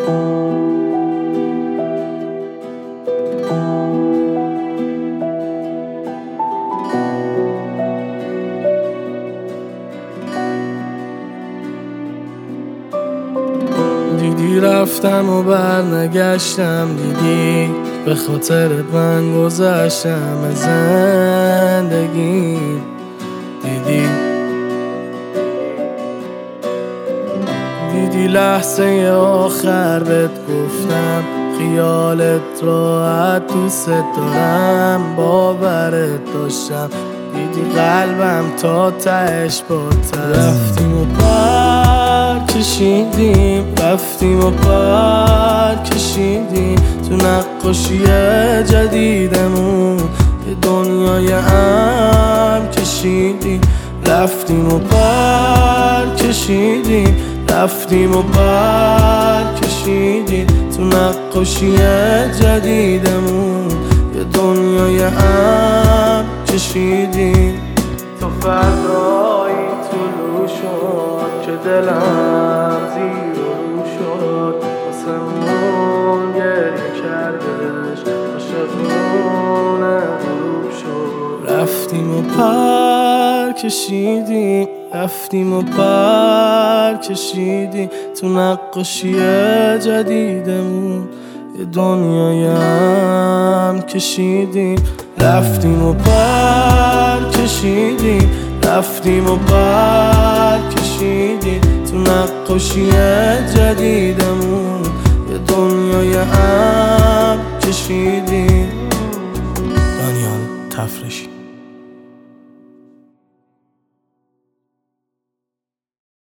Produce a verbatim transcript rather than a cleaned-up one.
دیدی رفتم و برنگشتم، دیدی به خاطرت من گذشتم از زندگی. دیدی دیدی لحظه آخر بهت گفتم خیالت راحت، دوست دارم باورت داشتم. دیدی قلبم تا تهش با ته. رفتیم و پر کشیدیم، رفتیم و پر کشیدیم تو نقاشی جدیدمون، یه دنیای هم کشیدیم. رفتیم و پر کشیدیم، رفتیم و پر کشیدیم تو نقاشی جدیدمون، یه دنیای هم کشیدیم. تو فردایی طلوع شد که دلم زیر و رو شد، آسمون گریه کردش عاشقون غروب شد. رفتیم و پر کشیدیم، رفتیم و پر کشیدیم تو نقاشی جدیدمون، یه دنیای هم کشیدیم. رفتیم و پر کشیدیم، رفتیم و پر کشیدیم تو نقاشی جدیدمون، یه دنیای هم کشیدیم. دانیال تفرشی.